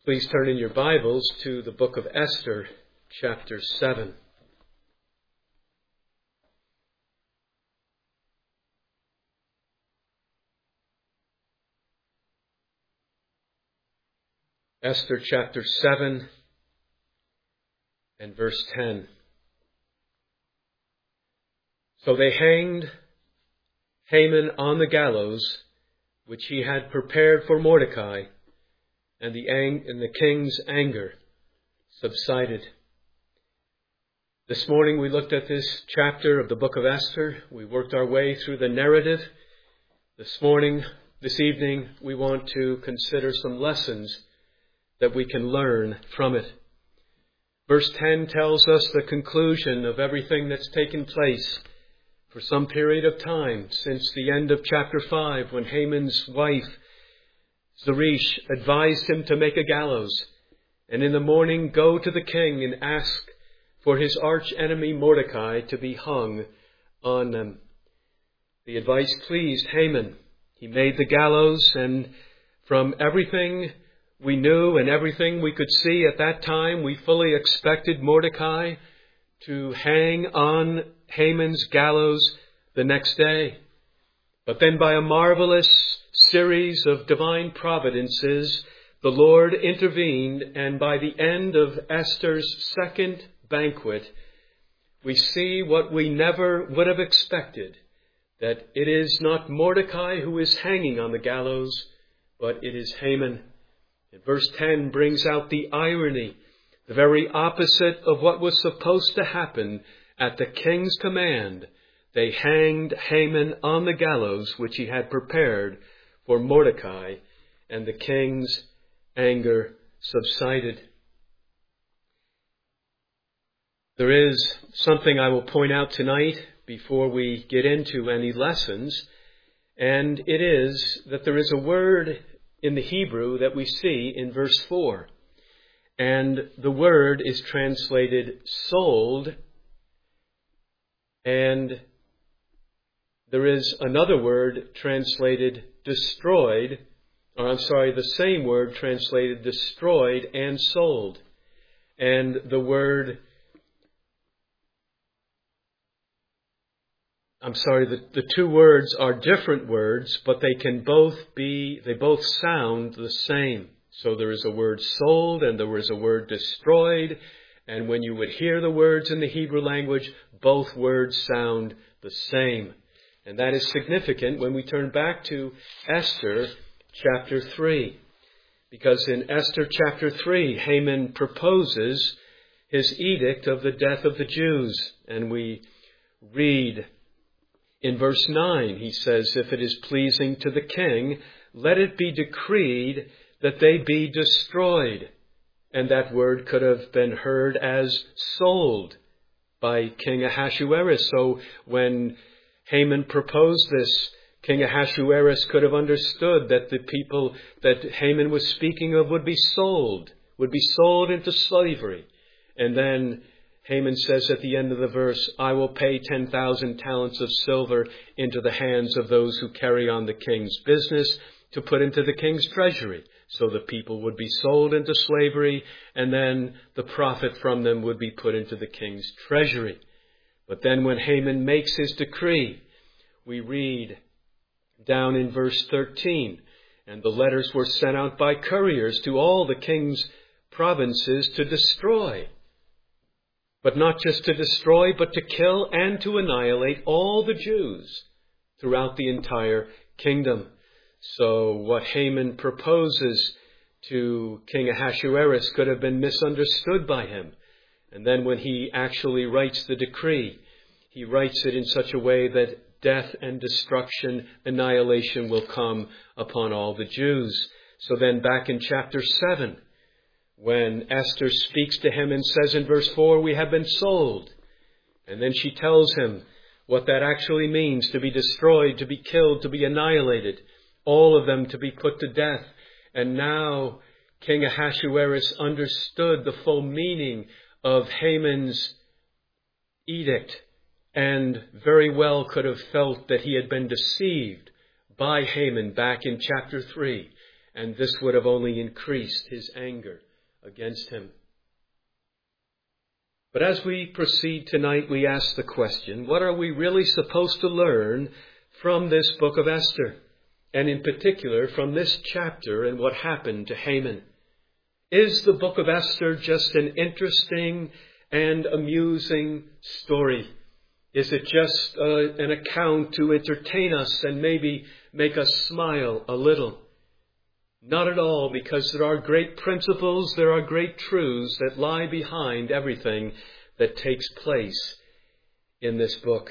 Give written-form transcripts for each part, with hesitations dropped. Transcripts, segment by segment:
Please turn in your Bibles to the book of Esther, chapter 7. Esther chapter 7 and verse 10. So they hanged Haman on the gallows, which he had prepared for Mordecai, and the king's anger subsided. This morning we looked at this chapter of the book of Esther. We worked our way through the narrative. This evening, we want to consider some lessons that we can learn from it. Verse 10 tells us the conclusion of everything that's taken place for some period of time since the end of chapter 5, when Haman's wife, Zeresh, advised him to make a gallows, and in the morning go to the king and ask for his arch enemy Mordecai to be hung on them. The advice pleased Haman. He made the gallows, and from everything we knew and everything we could see at that time, we fully expected Mordecai to hang on Haman's gallows the next day. But then by a marvelous series of divine providences, the Lord intervened, and by the end of Esther's second banquet, we see what we never would have expected, that it is not Mordecai who is hanging on the gallows, but it is Haman. And verse 10 brings out the irony, the very opposite of what was supposed to happen at the king's command. They hanged Haman on the gallows which he had prepared for Mordecai, and the king's anger subsided. There is something I will point out tonight before we get into any lessons, and it is that there is a word in the Hebrew that we see in verse 4. And the word is translated sold, and there is another word translated destroyed, the same word translated destroyed and sold. And the two words are different words, but they both sound the same. So there is a word sold and there is a word destroyed. And when you would hear the words in the Hebrew language, both words sound the same. And that is significant when we turn back to Esther chapter 3. Because in Esther chapter 3, Haman proposes his edict of the death of the Jews. And we read in verse 9, he says, "If it is pleasing to the king, let it be decreed that they be destroyed." And that word could have been heard as sold by King Ahasuerus. So when Haman proposed this, King Ahasuerus could have understood that the people that Haman was speaking of would be sold into slavery. And then Haman says at the end of the verse, "I will pay 10,000 talents of silver into the hands of those who carry on the king's business to put into the king's treasury." So the people would be sold into slavery, and then the profit from them would be put into the king's treasury. But then when Haman makes his decree, we read down in verse 13, "And the letters were sent out by couriers to all the king's provinces to destroy." But not just to destroy, but to kill and to annihilate all the Jews throughout the entire kingdom. So what Haman proposes to King Ahasuerus could have been misunderstood by him. And then when he actually writes the decree, he writes it in such a way that death and destruction, annihilation will come upon all the Jews. So then back in chapter 7, when Esther speaks to him and says in verse 4, "We have been sold." And then she tells him what that actually means, to be destroyed, to be killed, to be annihilated, all of them to be put to death. And now King Ahasuerus understood the full meaning of Haman's edict, and very well could have felt that he had been deceived by Haman back in chapter 3. and this would have only increased his anger against him. But as we proceed tonight, we ask the question, what are we really supposed to learn from this book of Esther? And in particular, from this chapter and what happened to Haman. Is the book of Esther just an interesting and amusing story? Is it just an account to entertain us and maybe make us smile a little? Not at all, because there are great principles, there are great truths that lie behind everything that takes place in this book.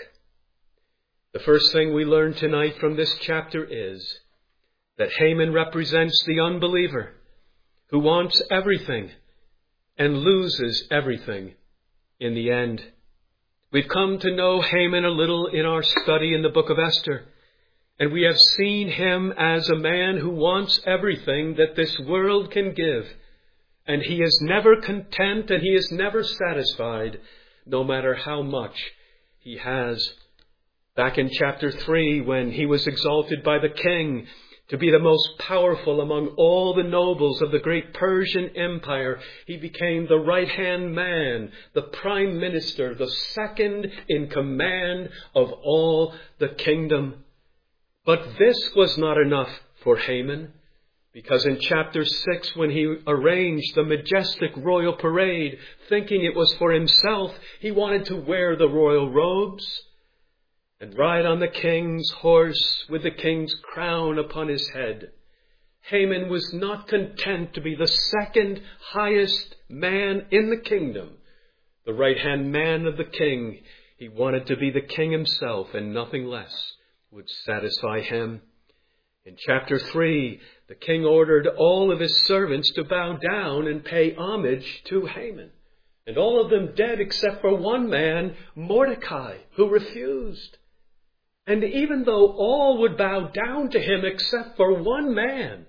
The first thing we learn tonight from this chapter is that Haman represents the unbeliever who wants everything and loses everything in the end. We've come to know Haman a little in our study in the book of Esther, and we have seen him as a man who wants everything that this world can give, and he is never content and he is never satisfied, no matter how much he has. Back in chapter 3, when he was exalted by the king to be the most powerful among all the nobles of the great Persian Empire, he became the right-hand man, the prime minister, the second in command of all the kingdom. But this was not enough for Haman, because in chapter 6, when he arranged the majestic royal parade, thinking it was for himself, he wanted to wear the royal robes and ride on the king's horse with the king's crown upon his head. Haman was not content to be the second highest man in the kingdom, the right-hand man of the king. He wanted to be the king himself, and nothing less would satisfy him. In chapter 3, the king ordered all of his servants to bow down and pay homage to Haman. And all of them dead except for one man, Mordecai, who refused. And even though all would bow down to him except for one man,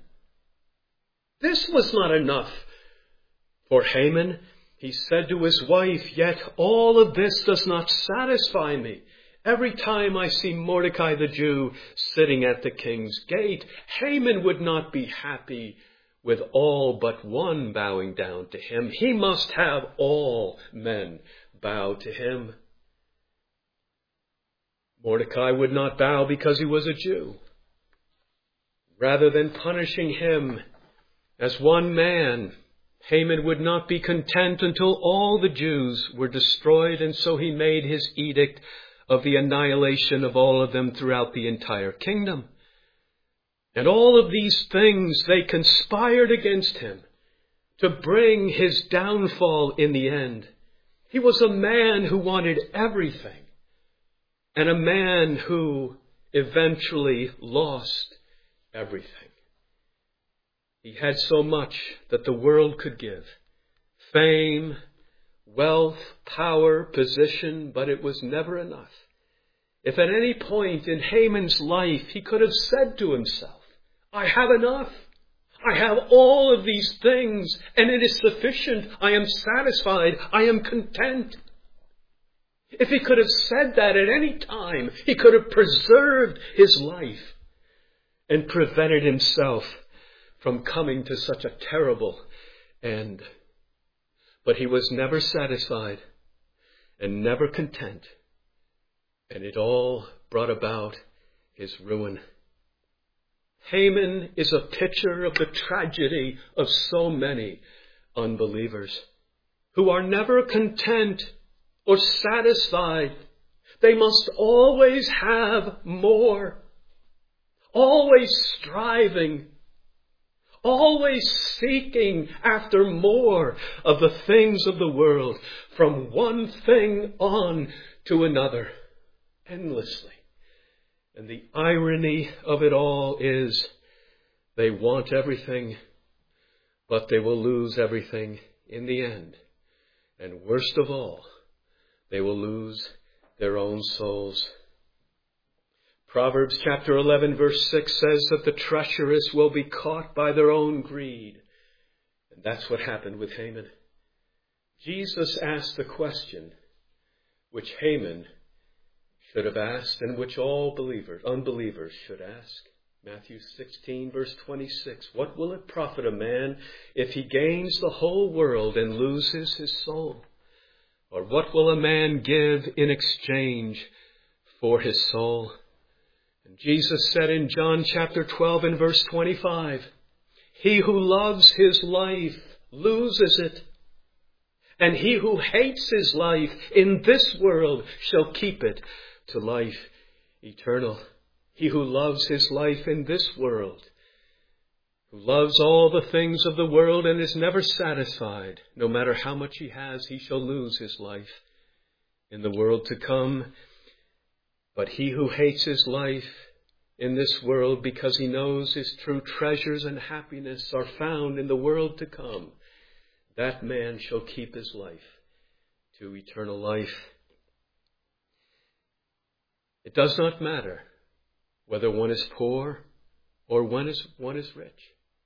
this was not enough for Haman. He said to his wife, "Yet all of this does not satisfy me. Every time I see Mordecai the Jew sitting at the king's gate, Haman would not be happy with all but one bowing down to him. He must have all men bow to him." Mordecai would not bow because he was a Jew. Rather than punishing him as one man, Haman would not be content until all the Jews were destroyed, and so he made his edict of the annihilation of all of them throughout the entire kingdom. And all of these things, they conspired against him to bring his downfall in the end. He was a man who wanted everything, and a man who eventually lost everything. He had so much that the world could give: fame, wealth, power, position, but it was never enough. If at any point in Haman's life he could have said to himself, "I have enough. I have all of these things, and it is sufficient. I am satisfied. I am content." If he could have said that at any time, he could have preserved his life and prevented himself from coming to such a terrible end. But he was never satisfied and never content, and it all brought about his ruin. Haman is a picture of the tragedy of so many unbelievers who are never content or satisfied. They must always have more, always striving, always seeking after more of the things of the world, from one thing on to another, endlessly. And the irony of it all is they want everything, but they will lose everything in the end. And worst of all, they will lose their own souls. Proverbs chapter 11 verse 6 says that the treacherous will be caught by their own greed. And that's what happened with Haman. Jesus asked the question which Haman should have asked and which all unbelievers should ask. Matthew 16, verse 26. What will it profit a man if he gains the whole world and loses his soul? Or what will a man give in exchange for his soul? And Jesus said in John chapter 12 and verse 25, he who loves his life loses it. And he who hates his life in this world shall keep it to life eternal. He who loves his life in this world, who loves all the things of the world and is never satisfied, no matter how much he has, he shall lose his life in the world to come. But he who hates his life in this world because he knows his true treasures and happiness are found in the world to come, that man shall keep his life to eternal life. It does not matter whether one is poor or one is rich.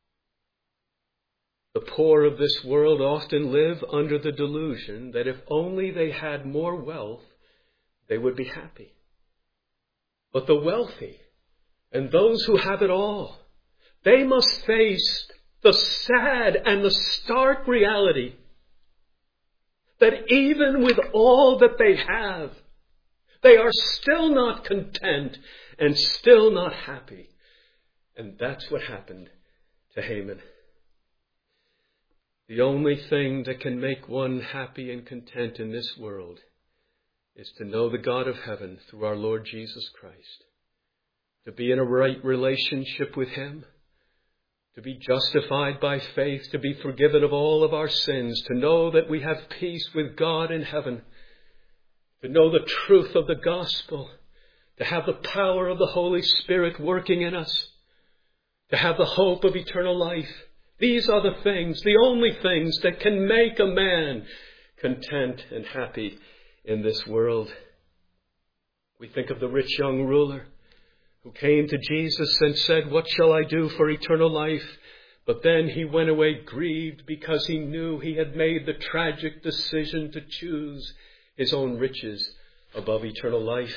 The poor of this world often live under the delusion that if only they had more wealth, they would be happy. But the wealthy and those who have it all, they must face the sad and the stark reality that even with all that they have, they are still not content and still not happy. And that's what happened to Haman. The only thing that can make one happy and content in this world is to know the God of heaven through our Lord Jesus Christ, to be in a right relationship with him, to be justified by faith, to be forgiven of all of our sins, to know that we have peace with God in heaven, to know the truth of the gospel, to have the power of the Holy Spirit working in us, to have the hope of eternal life. These are the things, the only things that can make a man content and happy in this world. We think of the rich young ruler who came to Jesus and said, what shall I do for eternal life? But then he went away grieved because he knew he had made the tragic decision to choose his own riches above eternal life.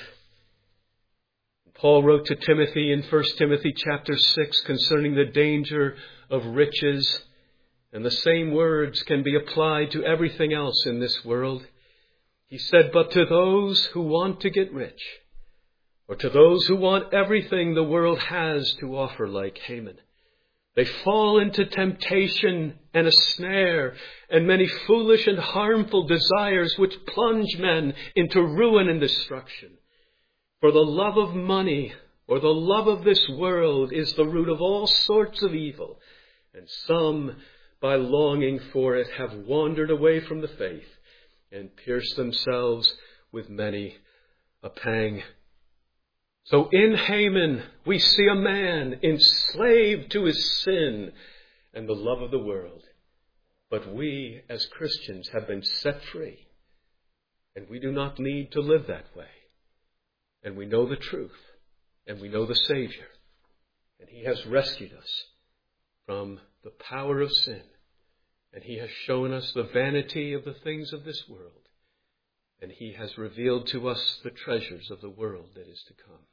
Paul wrote to Timothy in 1 Timothy chapter 6 concerning the danger of riches, and the same words can be applied to everything else in this world. He said, but to those who want to get rich, or to those who want everything the world has to offer like Haman, they fall into temptation and a snare and many foolish and harmful desires which plunge men into ruin and destruction. For the love of money or the love of this world is the root of all sorts of evil, and some, by longing for it, have wandered away from the faith and pierced themselves with many a pang. So in Haman, we see a man enslaved to his sin and the love of the world. But we, as Christians, have been set free, and we do not need to live that way. And we know the truth, and we know the Savior, and he has rescued us from the power of sin, and he has shown us the vanity of the things of this world, and he has revealed to us the treasures of the world that is to come.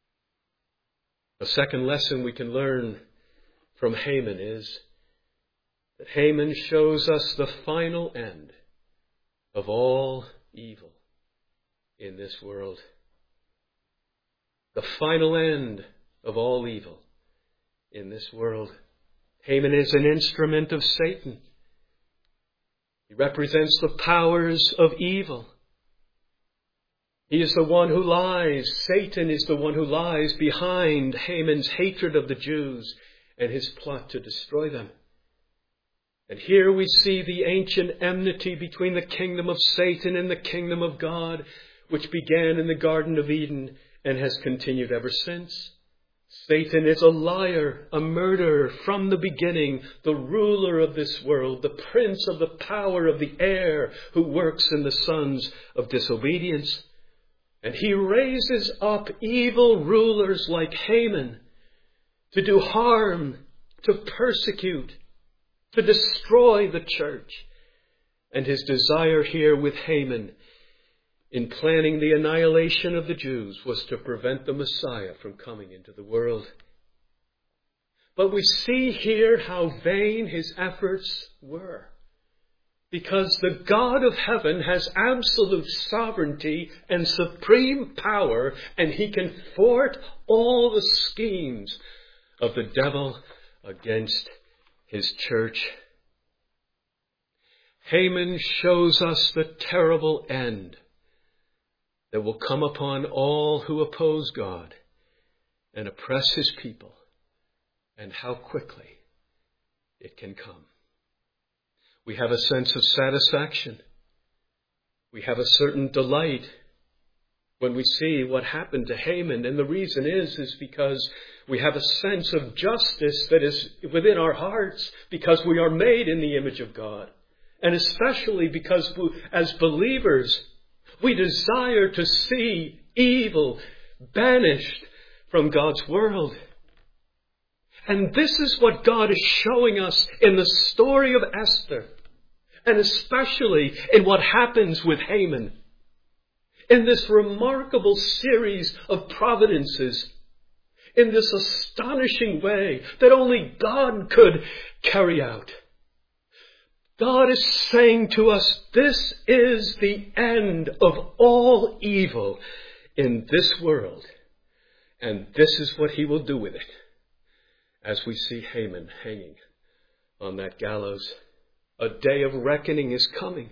A second lesson we can learn from Haman is that Haman shows us the final end of all evil in this world. The final end of all evil in this world. Haman is an instrument of Satan. He represents the powers of evil. He is the one who lies. Satan is the one who lies behind Haman's hatred of the Jews and his plot to destroy them. And here we see the ancient enmity between the kingdom of Satan and the kingdom of God, which began in the Garden of Eden and has continued ever since. Satan is a liar, a murderer from the beginning, the ruler of this world, the prince of the power of the air who works in the sons of disobedience. And he raises up evil rulers like Haman to do harm, to persecute, to destroy the church. And his desire here with Haman in planning the annihilation of the Jews was to prevent the Messiah from coming into the world. But we see here how vain his efforts were. Because the God of heaven has absolute sovereignty and supreme power, and he can thwart all the schemes of the devil against his church. Haman shows us the terrible end that will come upon all who oppose God and oppress his people, and how quickly it can come. We have a sense of satisfaction. We have a certain delight when we see what happened to Haman. And the reason is because we have a sense of justice that is within our hearts because we are made in the image of God. And especially because as believers, we desire to see evil banished from God's world. And this is what God is showing us in the story of Esther, and especially in what happens with Haman. In this remarkable series of providences, in this astonishing way that only God could carry out. God is saying to us, this is the end of all evil in this world, and this is what he will do with it. As we see Haman hanging on that gallows, a day of reckoning is coming.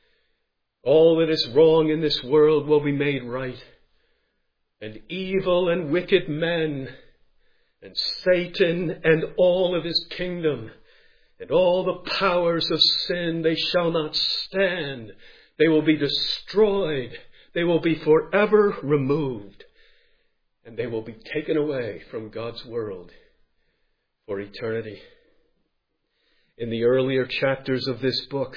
All that is wrong in this world will be made right. And evil and wicked men, and Satan and all of his kingdom, and all the powers of sin, they shall not stand. They will be destroyed. They will be forever removed. And they will be taken away from God's world for eternity. In the earlier chapters of this book,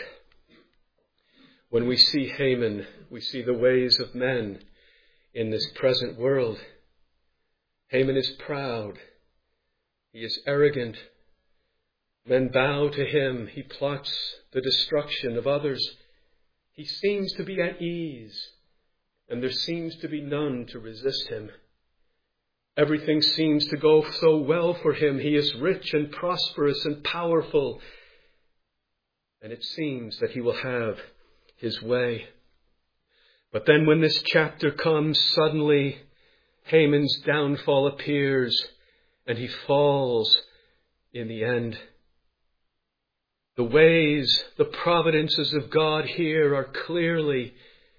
when we see Haman, we see the ways of men in this present world. Haman is proud. He is arrogant. Men bow to him. He plots the destruction of others. He seems to be at ease, and there seems to be none to resist him. Everything seems to go so well for him. He is rich and prosperous and powerful. And it seems that he will have his way. But then when this chapter comes, suddenly Haman's downfall appears and he falls in the end. The ways, the providences of God here are clearly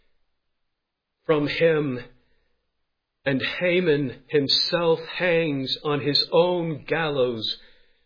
from him. And Haman himself hangs on his own gallows.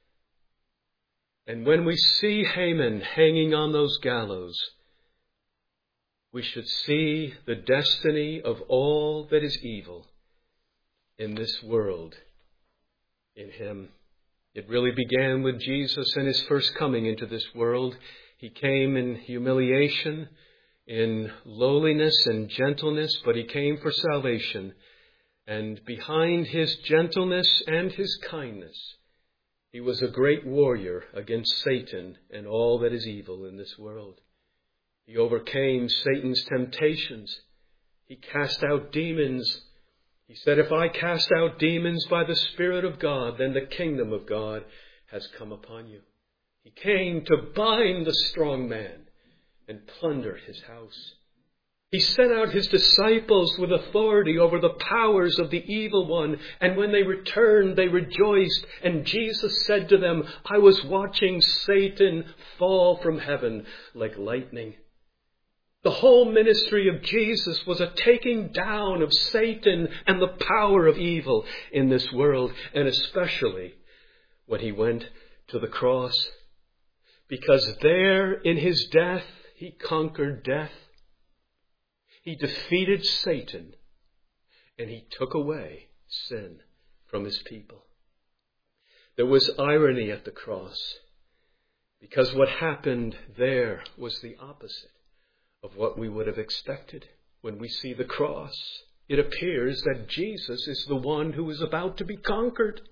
And when we see Haman hanging on those gallows, we should see the destiny of all that is evil in this world in him. It really began with Jesus and his first coming into this world. He came in humiliation, in lowliness and gentleness, but he came for salvation. And behind his gentleness and his kindness, he was a great warrior against Satan and all that is evil in this world. He overcame Satan's temptations. He cast out demons. He said, if I cast out demons by the Spirit of God, then the kingdom of God has come upon you. He came to bind the strong man and plunder his house. He sent out his disciples with authority over the powers of the evil one. And when they returned, they rejoiced. And Jesus said to them, I was watching Satan fall from heaven like lightning. The whole ministry of Jesus was a taking down of Satan and the power of evil in this world. And especially when he went to the cross. Because there in his death, he conquered death. He defeated Satan, and he took away sin from his people. There was irony at the cross, because what happened there was the opposite of what we would have expected. When we see the cross, it appears that Jesus is the one who is about to be conquered.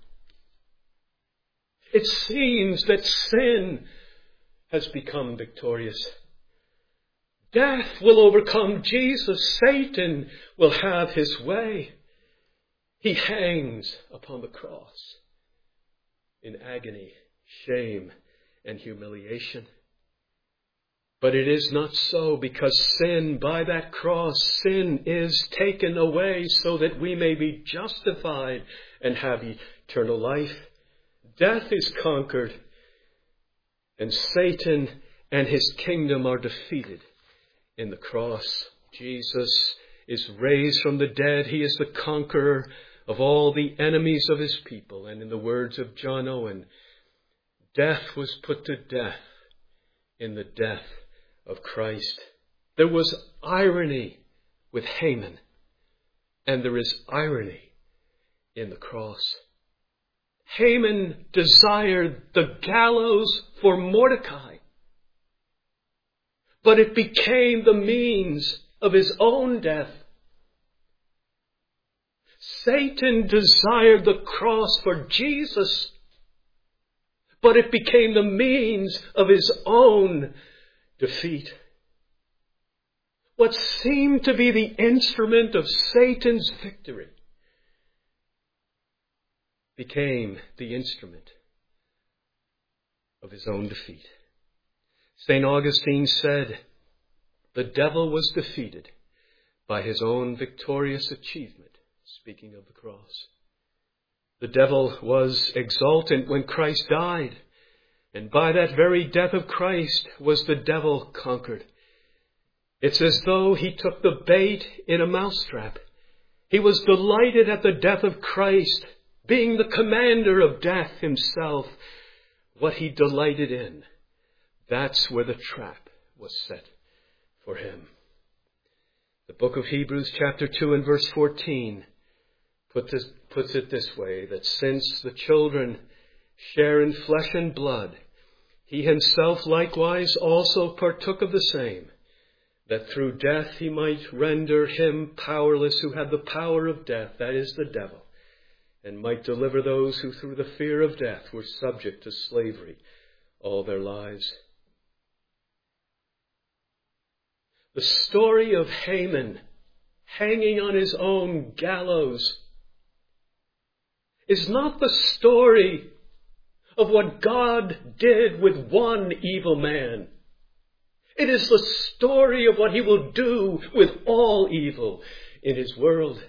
It seems that sin has become victorious. Death will overcome Jesus. Satan will have his way. He hangs upon the cross. in agony, shame, and humiliation. But it is not so, because sin, by that cross, sin is taken away so that we may be justified and have eternal life. Death is conquered, and Satan and his kingdom are defeated in the cross. Jesus is raised from the dead. He is the conqueror of all the enemies of his people. And in the words of John Owen, death was put to death in the death of Christ. There was irony with Haman, and there is irony in the cross. Haman desired the gallows for Mordecai, but it became the means of his own death. Satan desired the cross for Jesus, but it became the means of his own defeat. What seemed to be the instrument of Satan's victory became the instrument of his own defeat. St. Augustine said, "The devil was defeated by his own victorious achievement," speaking of the cross. The devil was exultant when Christ died, and by that very death of Christ was the devil conquered. It's as though he took the bait in a mousetrap. He was delighted at the death of Christ, being the commander of death himself. What he delighted in, that's where the trap was set for him. The book of Hebrews chapter 2 and verse 14 puts it this way, that since the children share in flesh and blood, he himself likewise also partook of the same, that through death he might render him powerless who had the power of death, that is the devil, and might deliver those who through the fear of death were subject to slavery all their lives. The story of Haman hanging on his own gallows is not the story of what God did with one evil man. It is the story of what he will do with all evil in his world.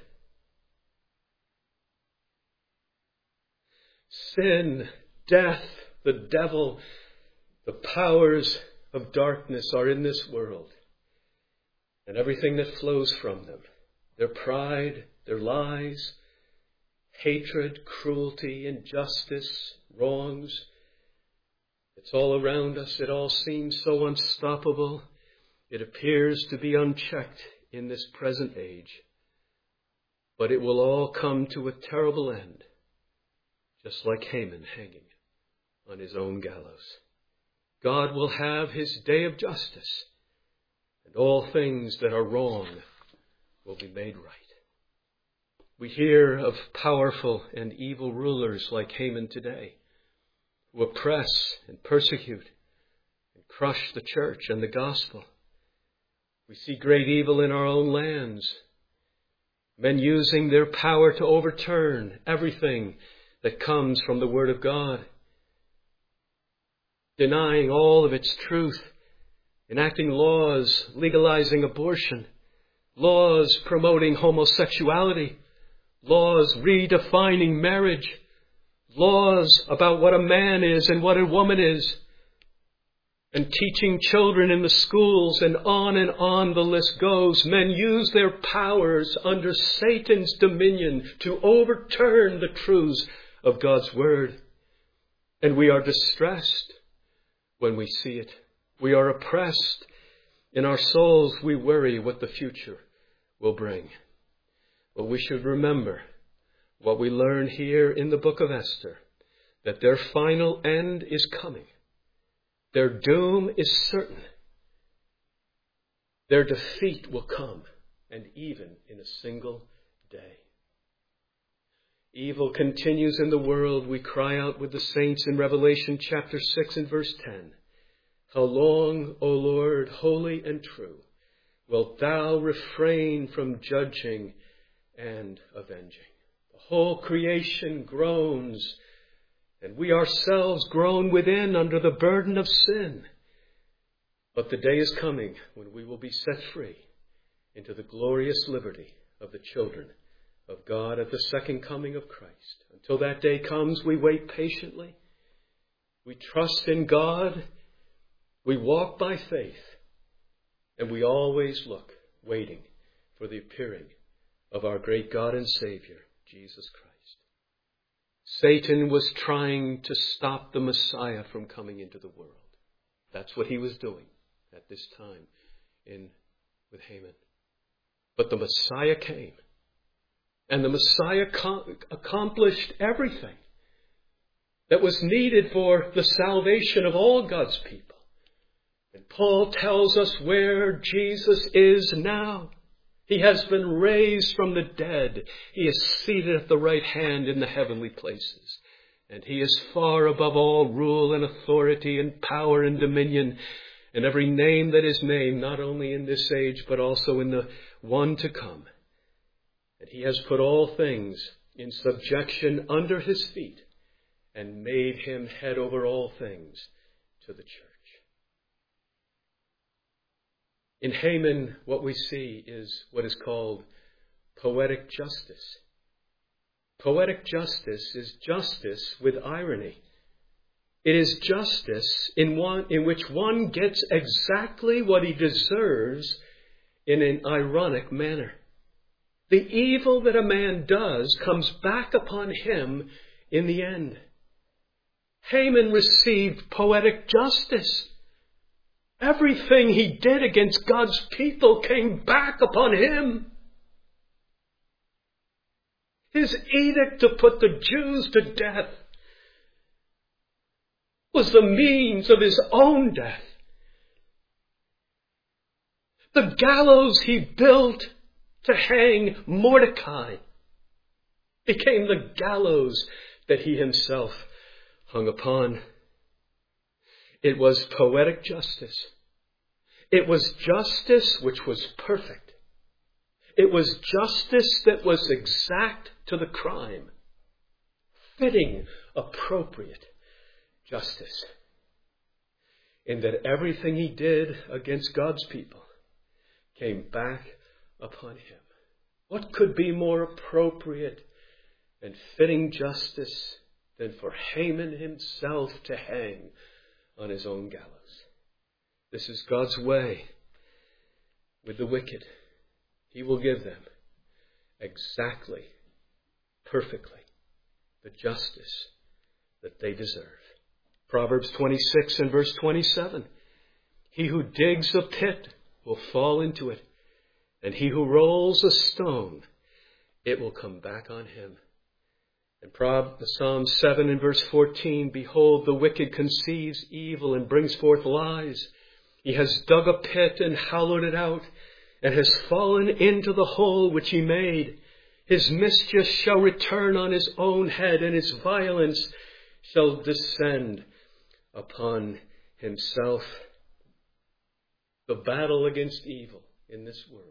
Sin, death, the devil, the powers of darkness are in this world, and everything that flows from them, their pride, their lies, hatred, cruelty, injustice, wrongs. It's all around us. It all seems so unstoppable. It appears to be unchecked in this present age. But it will all come to a terrible end, just like Haman hanging on his own gallows. God will have his day of justice, and all things that are wrong will be made right. We hear of powerful and evil rulers like Haman today, who oppress and persecute and crush the church and the gospel. We see great evil in our own lands, men using their power to overturn everything that comes from the Word of God, denying all of its truth, enacting laws legalizing abortion, laws promoting homosexuality, laws redefining marriage, laws about what a man is and what a woman is, and teaching children in the schools, and on the list goes. Men use their powers under Satan's dominion to overturn the truths of God's Word. And we are distressed when we see it. We are oppressed. In our souls we worry what the future will bring. But we should remember what we learn here in the book of Esther, that their final end is coming. Their doom is certain. Their defeat will come, and even in a single day. Evil continues in the world. We cry out with the saints in Revelation chapter 6 and verse 10. How long, O Lord, holy and true, wilt thou refrain from judging and avenging? The whole creation groans and we ourselves groan within under the burden of sin. But the day is coming when we will be set free into the glorious liberty of the children of God at the second coming of Christ. Until that day comes, we wait patiently. We trust in God. We walk by faith. And we always look, waiting for the appearing of our great God and Savior, Jesus Christ. Satan was trying to stop the Messiah from coming into the world. That's what he was doing at this time with Haman. But the Messiah came. And the Messiah accomplished everything that was needed for the salvation of all God's people. And Paul tells us where Jesus is now. He has been raised from the dead. He is seated at the right hand in the heavenly places. And he is far above all rule and authority and power and dominion and every name that is named, not only in this age, but also in the one to come. And he has put all things in subjection under his feet and made him head over all things to the church. In Haman, what we see is what is called poetic justice. Poetic justice is justice with irony. It is justice in which one gets exactly what he deserves in an ironic manner. The evil that a man does comes back upon him in the end. Haman received poetic justice. Everything he did against God's people came back upon him. His edict to put the Jews to death was the means of his own death. The gallows he built to hang Mordecai became the gallows that he himself hung upon. It was poetic justice. It was justice which was perfect. It was justice that was exact to the crime. Fitting, appropriate justice. In that everything he did against God's people came back upon him. What could be more appropriate and fitting justice than for Haman himself to hang on his own gallows? This is God's way with the wicked. He will give them exactly, perfectly, the justice that they deserve. Proverbs 26 and verse 27. He who digs a pit will fall into it, and he who rolls a stone, it will come back on him. And Psalm 7 and verse 14, behold, the wicked conceives evil and brings forth lies. He has dug a pit and hollowed it out, and has fallen into the hole which he made. His mischief shall return on his own head, and his violence shall descend upon himself. The battle against evil in this world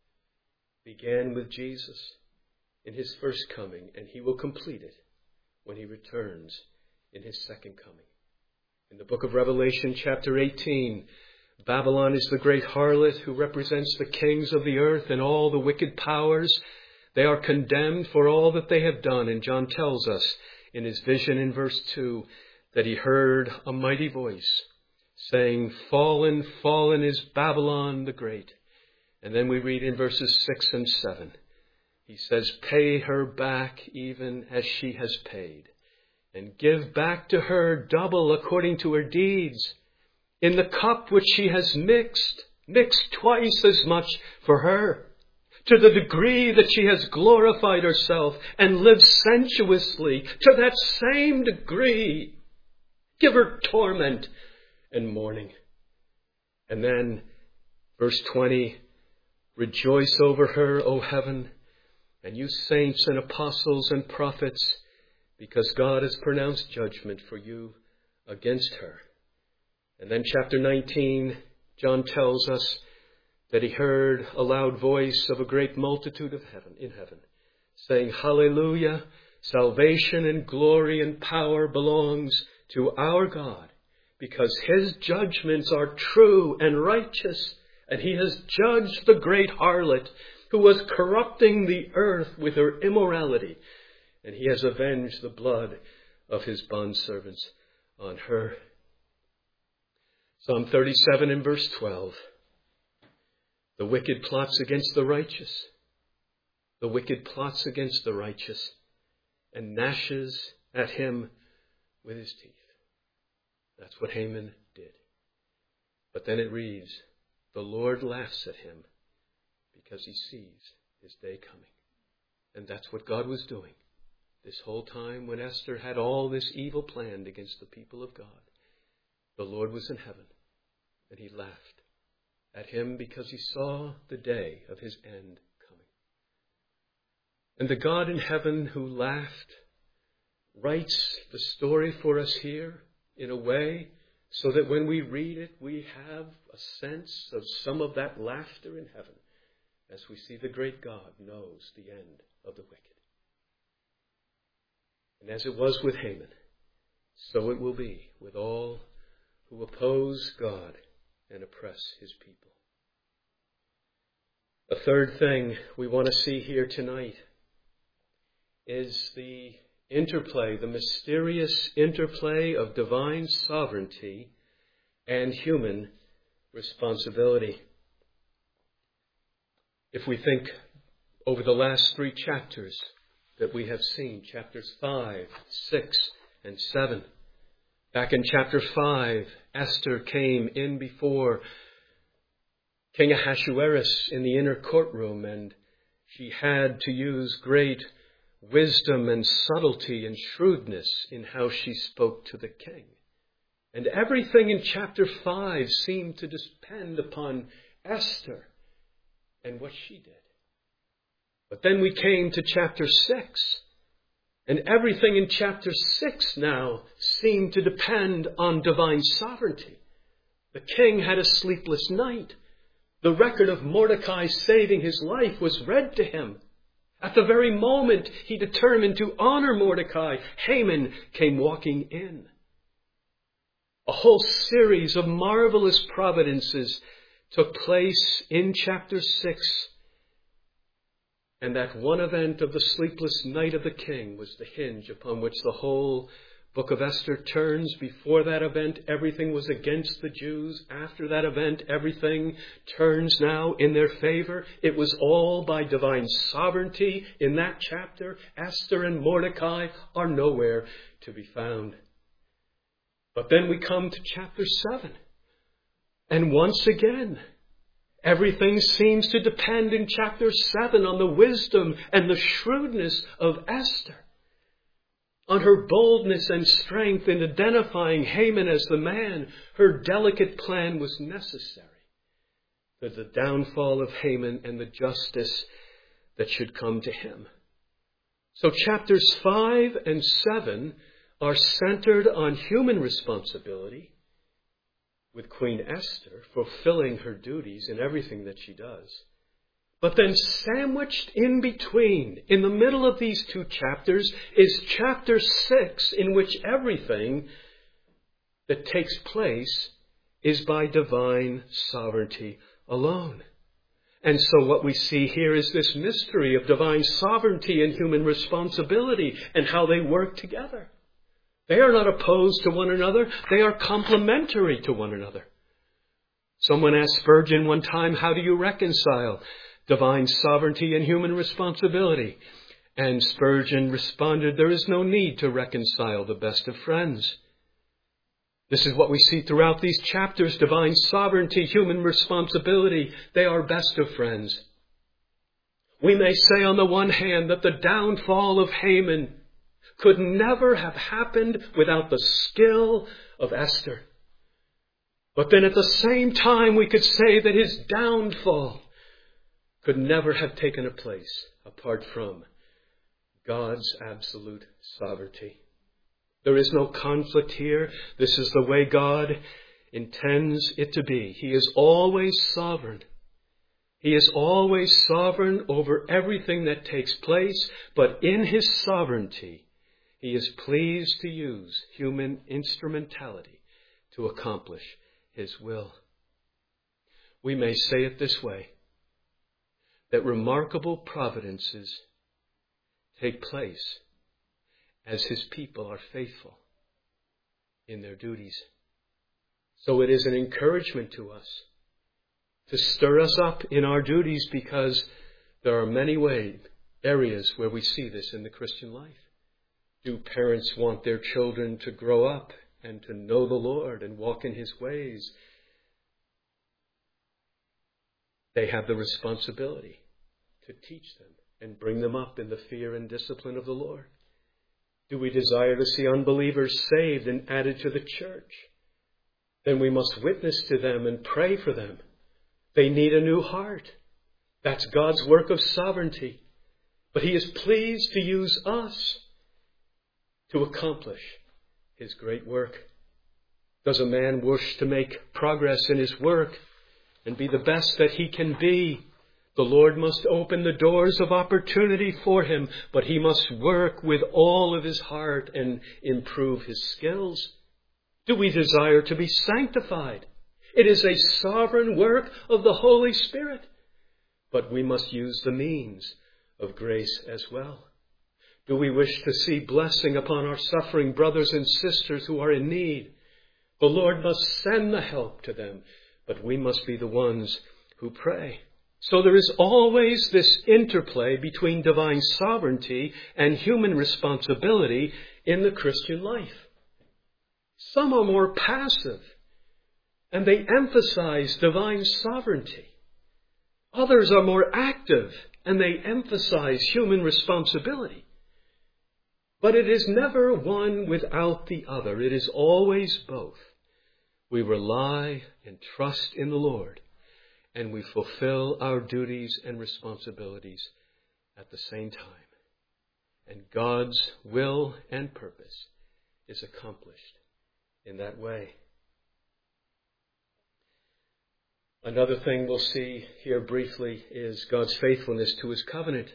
began with Jesus in his first coming, and he will complete it when he returns in his second coming. In the book of Revelation, chapter 18, Babylon is the great harlot who represents the kings of the earth and all the wicked powers. They are condemned for all that they have done. And John tells us in his vision in verse 2 that he heard a mighty voice saying, fallen, fallen is Babylon the great. And then we read in verses 6 and 7, he says, pay her back even as she has paid, and give back to her double according to her deeds. In the cup which she has mix twice as much for her. To the degree that she has glorified herself and lived sensuously, to that same degree, give her torment and mourning. And then, verse 20, rejoice over her, O heaven, and you saints and apostles and prophets, because God has pronounced judgment for you against her. And then chapter 19, John tells us that he heard a loud voice of a great multitude in heaven, saying, hallelujah, Salvation and glory and power belongs to our God, because his judgments are true and righteous, and he has judged the great harlot who was corrupting the earth with her immorality, and he has avenged the blood of his bondservants on her. Psalm 37 and verse 12. The wicked plots against the righteous. The wicked plots against the righteous and gnashes at him with his teeth. That's what Haman did. But then it reads, the Lord laughs at him because he sees his day coming. And that's what God was doing this whole time when Esther had all this evil planned against the people of God. The Lord was in heaven, and he laughed at him because he saw the day of his end coming. And the God in heaven who laughed writes the story for us here in a way so that when we read it, we have a sense of some of that laughter in heaven as we see the great God knows the end of the wicked. And as it was with Haman, so it will be with all who oppose God and oppress his people. A third thing we want to see here tonight is the interplay, the mysterious interplay of divine sovereignty and human responsibility. If we think over the last 3 chapters that we have seen, chapters 5, 6, and 7. Back in chapter 5, Esther came in before King Ahasuerus in the inner courtroom, and she had to use great wisdom and subtlety and shrewdness in how she spoke to the king. And everything in chapter 5 seemed to depend upon Esther and what she did. But then we came to chapter 6, and everything in chapter 6 now seemed to depend on divine sovereignty. The king had a sleepless night. The record of Mordecai saving his life was read to him. At the very moment he determined to honor Mordecai, Haman came walking in. A whole series of marvelous providences took place in chapter 6. And that one event of the sleepless night of the king was the hinge upon which the whole book of Esther turns. Before that event, everything was against the Jews. After that event, everything turns now in their favor. It was all by divine sovereignty. In that chapter, Esther and Mordecai are nowhere to be found. But then we come to chapter 7. And once again, everything seems to depend in chapter 7 on the wisdom and the shrewdness of Esther, on her boldness and strength in identifying Haman as the man. Her delicate plan was necessary for the downfall of Haman and the justice that should come to him. So chapters 5 and 7 are centered on human responsibility, with Queen Esther fulfilling her duties in everything that she does. But then sandwiched in between, in the middle of these 2 chapters, is chapter 6, in which everything that takes place is by divine sovereignty alone. And so what we see here is this mystery of divine sovereignty and human responsibility and how they work together. They are not opposed to one another. They are complementary to one another. Someone asked Spurgeon one time, how do you reconcile divine sovereignty and human responsibility? And Spurgeon responded, there is no need to reconcile the best of friends. This is what we see throughout these chapters. Divine sovereignty, human responsibility, they are best of friends. We may say on the one hand that the downfall of Haman could never have happened without the skill of Esther. But then at the same time, we could say that his downfall could never have taken a place apart from God's absolute sovereignty. There is no conflict here. This is the way God intends it to be. He is always sovereign. He is always sovereign over everything that takes place, but in his sovereignty, he is pleased to use human instrumentality to accomplish his will. We may say it this way, that remarkable providences take place as his people are faithful in their duties. So it is an encouragement to us to stir us up in our duties, because there are many areas where we see this in the Christian life. Do parents want their children to grow up and to know the Lord and walk in his ways? They have the responsibility to teach them and bring them up in the fear and discipline of the Lord. Do we desire to see unbelievers saved and added to the church? Then we must witness to them and pray for them. They need a new heart. That's God's work of sovereignty. But he is pleased to use us to accomplish his great work. Does a man wish to make progress in his work and be the best that he can be? The Lord must open the doors of opportunity for him, but he must work with all of his heart and improve his skills. Do we desire to be sanctified? It is a sovereign work of the Holy Spirit. But we must use the means of grace as well. Do we wish to see blessing upon our suffering brothers and sisters who are in need? The Lord must send the help to them, but we must be the ones who pray. So there is always this interplay between divine sovereignty and human responsibility in the Christian life. Some are more passive, and they emphasize divine sovereignty. Others are more active, and they emphasize human responsibility. But it is never one without the other. It is always both. We rely and trust in the Lord, and we fulfill our duties and responsibilities at the same time. And God's will and purpose is accomplished in that way. Another thing we'll see here briefly is God's faithfulness to his covenant.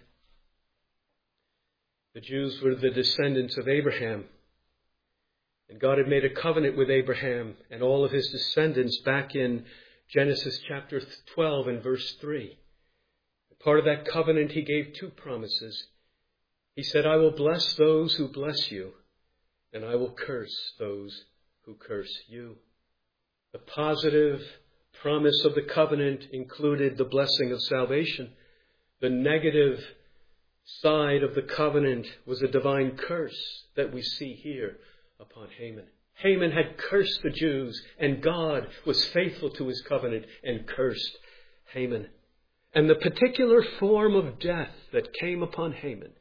The Jews were the descendants of Abraham. And God had made a covenant with Abraham and all of his descendants back in Genesis chapter 12 and verse 3. Part of that covenant, he gave two promises. He said, I will bless those who bless you, and I will curse those who curse you. The positive promise of the covenant included the blessing of salvation. The negative side of the covenant was a divine curse that we see here upon Haman. Haman had cursed the Jews, and God was faithful to his covenant and cursed Haman. And the particular form of death that came upon Haman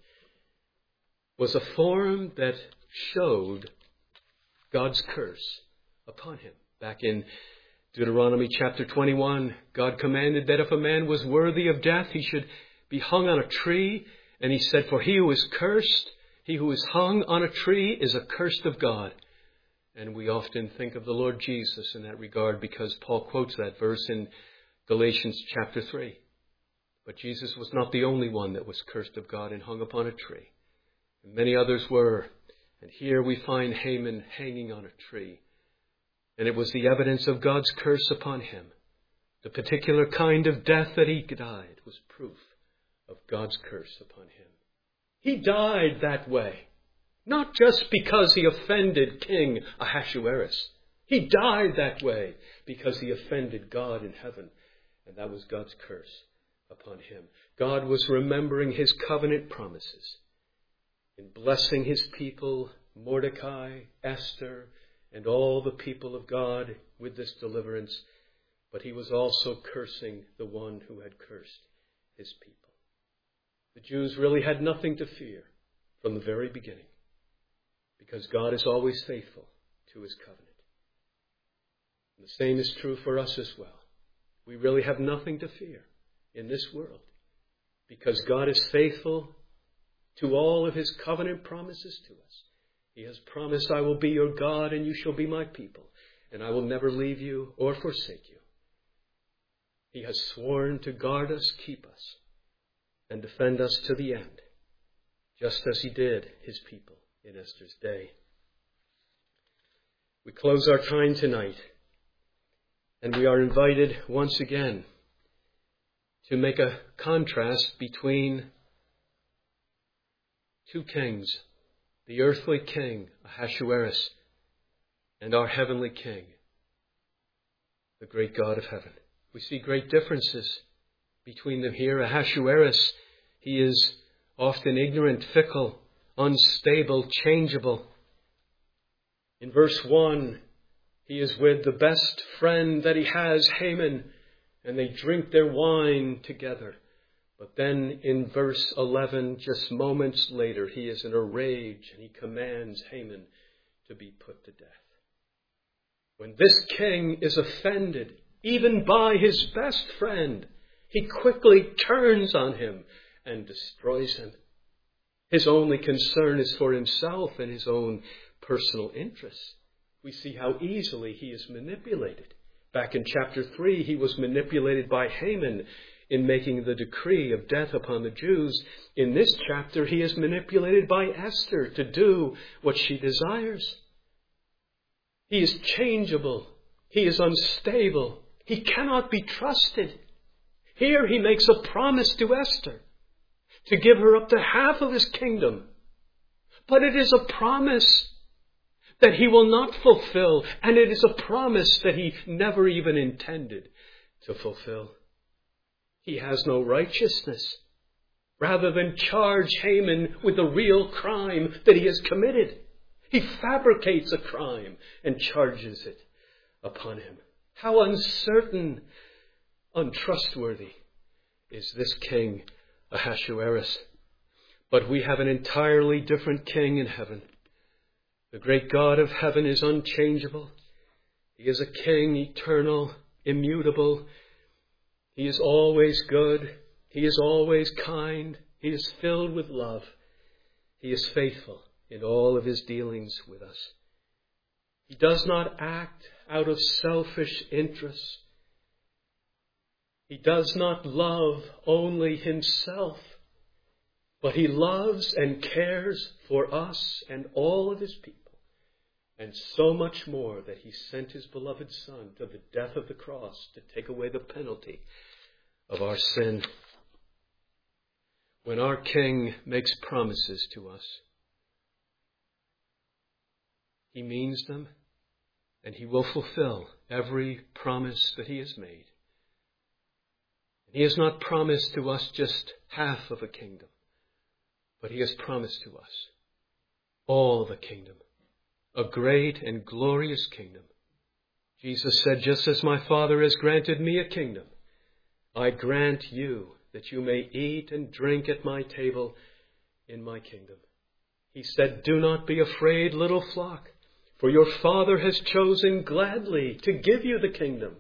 was a form that showed God's curse upon him. Back in Deuteronomy chapter 21, God commanded that if a man was worthy of death, he should be hung on a tree. And he said, for he who is cursed, he who is hung on a tree is accursed of God. And we often think of the Lord Jesus in that regard because Paul quotes that verse in Galatians chapter 3. But Jesus was not the only one that was cursed of God and hung upon a tree. And many others were. And here we find Haman hanging on a tree. And it was the evidence of God's curse upon him. The particular kind of death that he died was proof of God's curse upon him. He died that way, not just because he offended King Ahasuerus. He died that way because he offended God in heaven, and that was God's curse upon him. God was remembering his covenant promises in blessing his people, Mordecai, Esther, and all the people of God with this deliverance, but he was also cursing the one who had cursed his people. The Jews really had nothing to fear from the very beginning because God is always faithful to his covenant. And the same is true for us as well. We really have nothing to fear in this world because God is faithful to all of his covenant promises to us. He has promised, I will be your God and you shall be my people, and I will never leave you or forsake you. He has sworn to guard us, keep us, and defend us to the end, just as he did his people in Esther's day. We close our time tonight, and we are invited once again to make a contrast between two kings, the earthly king, Ahasuerus, and our heavenly king, the great God of heaven. We see great differences between them here. Ahasuerus, he is often ignorant, fickle, unstable, changeable. In verse 1, he is with the best friend that he has, Haman, and they drink their wine together. But then in verse 11, just moments later, he is in a rage and he commands Haman to be put to death. When this king is offended, even by his best friend, he quickly turns on him and destroys him. His only concern is for himself and his own personal interests. We see how easily he is manipulated. Back in chapter 3, he was manipulated by Haman in making the decree of death upon the Jews. In this chapter, he is manipulated by Esther to do what she desires. He is changeable. He is unstable. He cannot be trusted. Here he makes a promise to Esther to give her up to half of his kingdom. But it is a promise that he will not fulfill, and it is a promise that he never even intended to fulfill. He has no righteousness. Rather than charge Haman with the real crime that he has committed, he fabricates a crime and charges it upon him. How uncertain, untrustworthy is this king Ahasuerus. But we have an entirely different king in heaven. The great God of heaven is unchangeable. He is a king, eternal, immutable. He is always good. He is always kind. He is filled with love. He is faithful in all of his dealings with us. He does not act out of selfish interests. He does not love only himself, but he loves and cares for us and all of his people. And so much more that he sent his beloved Son to the death of the cross to take away the penalty of our sin. When our King makes promises to us, he means them, and he will fulfill every promise that he has made. He has not promised to us just half of a kingdom, but he has promised to us all the kingdom, a great and glorious kingdom. Jesus said, just as my Father has granted me a kingdom, I grant you that you may eat and drink at my table in my kingdom. He said, do not be afraid, little flock, for your Father has chosen gladly to give you the kingdom.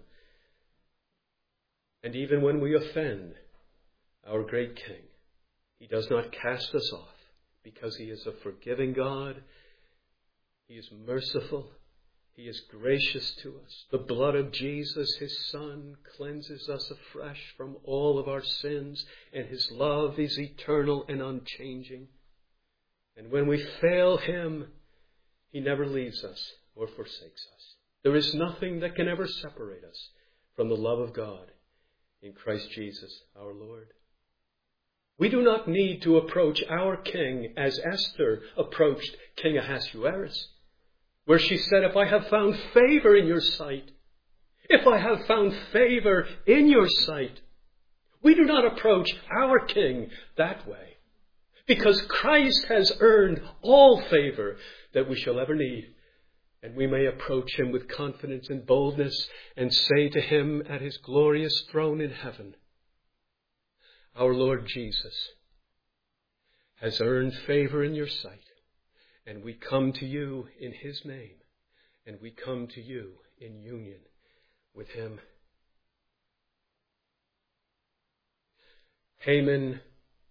And even when we offend our great King, he does not cast us off, because he is a forgiving God. He is merciful. He is gracious to us. The blood of Jesus, his Son, cleanses us afresh from all of our sins, and his love is eternal and unchanging. And when we fail him, he never leaves us or forsakes us. There is nothing that can ever separate us from the love of God in Christ Jesus our Lord. We do not need to approach our King as Esther approached King Ahasuerus, where she said, if I have found favor in your sight, if I have found favor in your sight. We do not approach our King that way, because Christ has earned all favor that we shall ever need. And we may approach him with confidence and boldness and say to him at his glorious throne in heaven, our Lord Jesus has earned favor in your sight, and we come to you in his name, and we come to you in union with him. Haman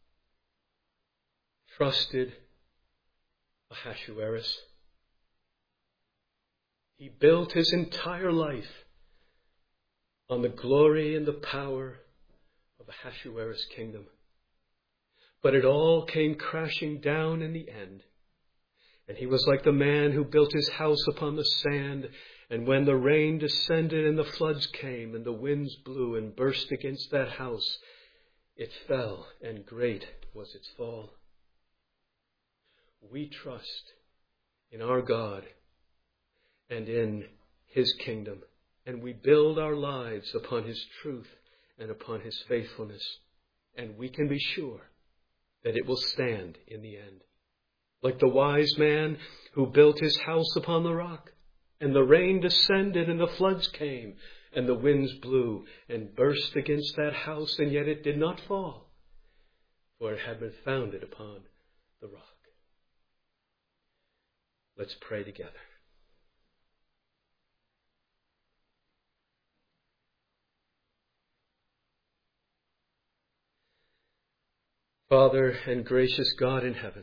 trusted Ahasuerus. He built his entire life on the glory and the power of Ahasuerus' kingdom. But it all came crashing down in the end. And he was like the man who built his house upon the sand. And when the rain descended and the floods came and the winds blew and burst against that house, it fell, and great was its fall. We trust in our God and in his kingdom, and we build our lives upon his truth and upon his faithfulness, and we can be sure that it will stand in the end. Like the wise man who built his house upon the rock, and the rain descended and the floods came, and the winds blew and burst against that house, and yet it did not fall, for it had been founded upon the rock. Let's pray together. Father and gracious God in heaven,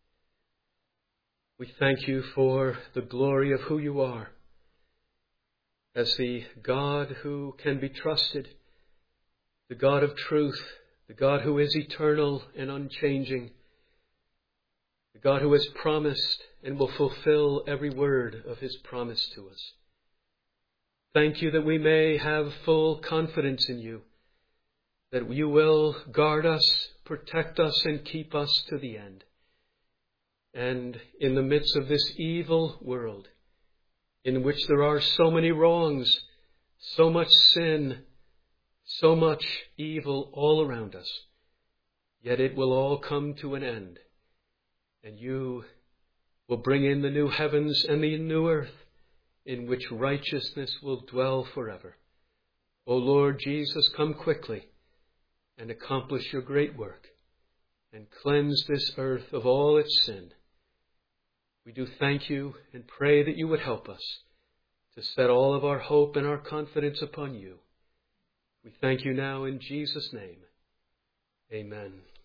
we thank you for the glory of who you are, as the God who can be trusted, the God of truth, the God who is eternal and unchanging, the God who has promised and will fulfill every word of his promise to us. Thank you that we may have full confidence in you, that you will guard us, protect us, and keep us to the end. And in the midst of this evil world, in which there are so many wrongs, so much sin, so much evil all around us, yet it will all come to an end. And you will bring in the new heavens and the new earth, in which righteousness will dwell forever. O Lord Jesus, come quickly and accomplish your great work and cleanse this earth of all its sin. We do thank you and pray that you would help us to set all of our hope and our confidence upon you. We thank you now in Jesus' name. Amen.